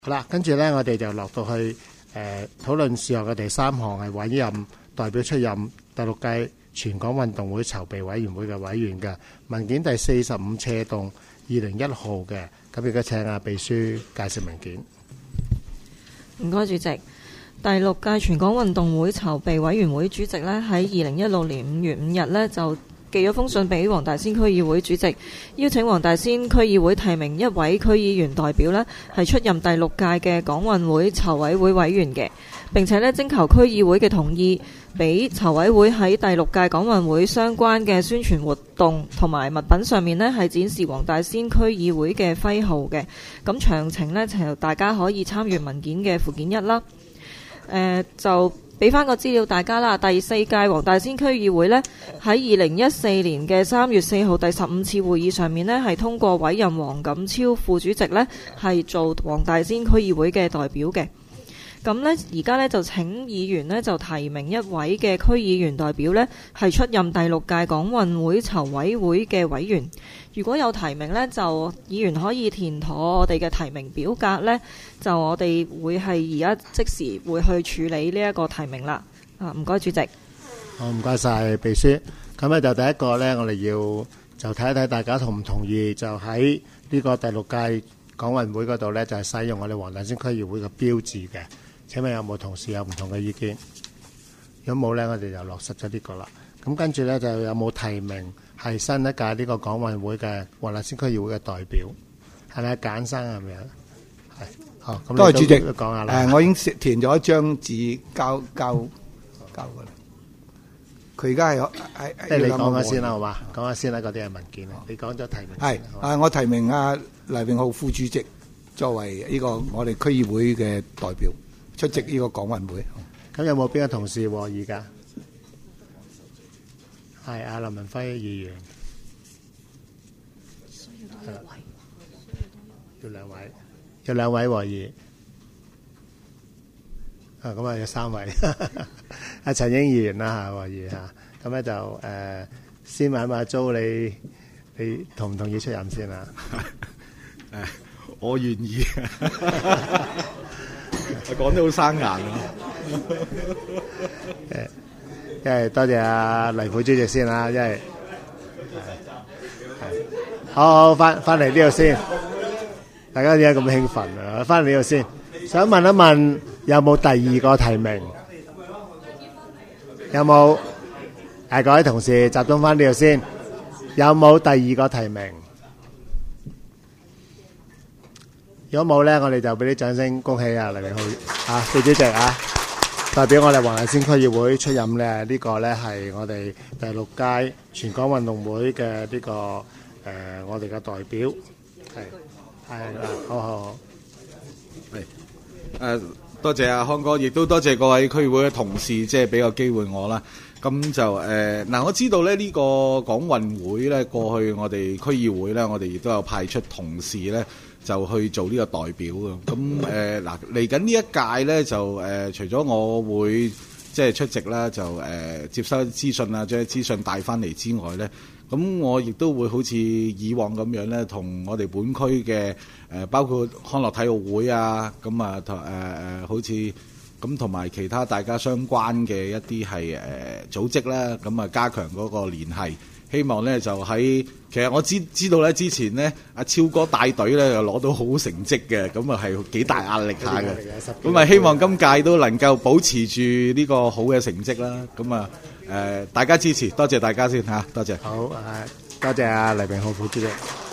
好啦，跟住呢，我哋就落到去討論事項嘅第三項係委任代表出任第6屆全港運動會籌備委員會嘅委員嘅文件第45斜棟2001號嘅，咁而家請秘書介紹文件。 唔該，主席。第6屆全港運動會籌備委員會主席呢，喺2016年5月5日呢，就寄咗封信俾黃大仙區議會主席，邀請黃大仙區議會提名一位區議員代表呢，係出任第6屆嘅港運會籌委會委員嘅，並且呢徵求區議會嘅同意，俾籌委會喺第6屆港運會相關嘅宣傳活動同埋物品上面呢，係展示黃大仙區議會嘅徽號嘅。咁詳情呢，就大家可以參閱文件嘅附件1啦。就俾翻個資料大家啦。第4屆黃大仙區議會呢，喺2014年嘅3月4號第15次會議上面呢，係通過委任黃錦超副主席呢，係做黃大仙區議會嘅代表嘅。咁呢，而家呢，就請議員呢，就提名一位嘅區議員代表呢，係出任第6屆港運會籌委會嘅委員。如果有提名呢，就議員可以填妥我哋嘅提名表格呢，就我哋會係而家即時會去處理呢一個提名啦。唔該，主席。 好，唔該晒秘書。咁呢就第一個呢，我哋要就睇一睇大家同唔同意，就喺呢個第6屆港運會嗰度呢，就係使用我哋黃大仙區議會嘅標誌嘅。請問有冇同事有唔同嘅意見？如果冇呢，我哋就落實咗呢個啦。咁跟住呢，就有冇提名係新一屆呢個港運會嘅黃大仙區議會嘅代表？係咪簡生係咪啊？係。好，咁多謝主席。 講下啦。 我已經填咗一張紙交過啦。佢而家係即係你講下先啦，好嘛？講下先啦，嗰啲係文件啊。你講咗提名。 係我提名黎榮浩副主席作為呢個我哋區議會嘅代表。出席呢個港運會， 咁有冇邊個同事和議㗎？係阿林文輝議員，要兩位和議。咁啊有3位，阿陳英議員啦嚇和議嚇，咁咧就先問下租你同唔同意出任先啊？ 我願意。講得好生硬啊！ 因為多謝阿黎副主席先啦，因為好翻嚟呢度先，大家點解咁興奮啊？翻嚟呢度先，想問一問有冇第2個提名？有冇？各位同事集中翻呢度先，有冇第2個提名？如果冇呢，我哋就俾啲掌聲恭喜黎榮浩副主席代表我哋黃大仙區議會出任呢個呢係我哋第6屆全港運動會嘅呢個我哋嘅代表。好。 多謝阿康哥，亦都多謝各位區議會嘅同事，即係俾個機會我啦。咁就我知道咧呢個港運會咧，過去我哋區議會咧，我哋亦都有派出同事咧，就去做呢個代表嘅。咁嚟緊呢一屆咧，就除咗我會即係出席啦，就接收資訊啊，將啲資訊帶翻嚟之外咧，咁我亦都會好似以往咁樣咧，同我哋本區嘅包括康樂體育會啊，咁好似咁同埋其他大家相關嘅一啲係組織啦，咁加強嗰個聯繫。希望咧就喺其實我知道咧之前咧阿超哥帶隊咧又攞到好成績嘅，咁係幾大壓力下嘅。咁希望今屆都能夠保持住呢個好嘅成績啦。咁大家支持，多謝大家先嚇，多謝。 好，多謝阿黎榮浩副主席。